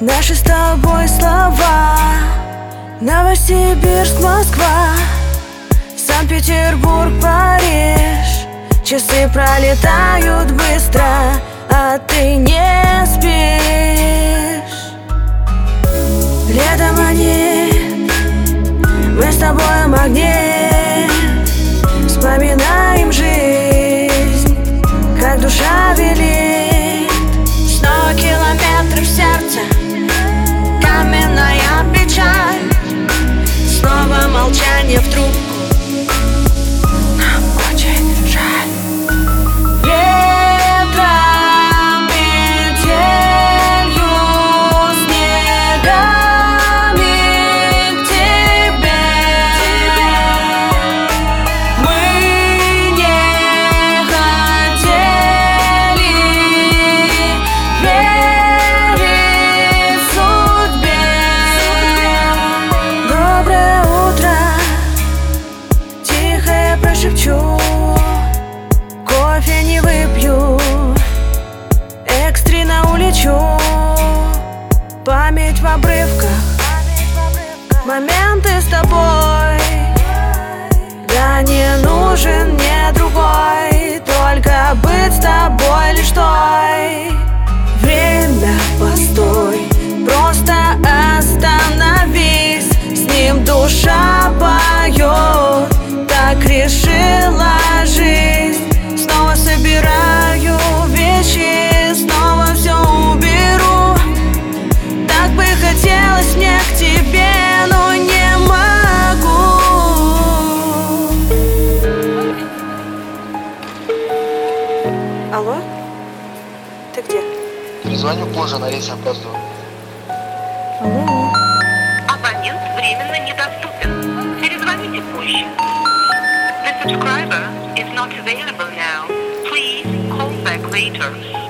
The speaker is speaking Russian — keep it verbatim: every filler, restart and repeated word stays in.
Наши с тобой слова: Новосибирск, Москва, Санкт-Петербург, Париж. Часы пролетают быстро, а ты не спишь. Летом они, мы с тобой магнит. Вспоминаем жизнь, как душа велит. Снова километры в сердце, каменная печаль. Снова молчание в трубку. Нам очень жаль. Ветром, метелью, снегами к тебе. Мы не хотели верить судьбе. Доброе утро, тихо я прошепчу. Кофе не выпью, экстренно улечу. Память в обрывках, моменты с тобой. Да не нужен мне другой, только быть с тобой лишь той. Время, постой, просто остановись. С ним душа поет, так решила жизнь. Снова собираю вещи, снова все уберу. Так бы хотелось мне к тебе, но не могу. Алло? Ты где? Перезвоню позже, на рейс опаздываю. Алло? Абонент временно недоступен. Перезвоните позже. The subscriber is not available now. Please call back later.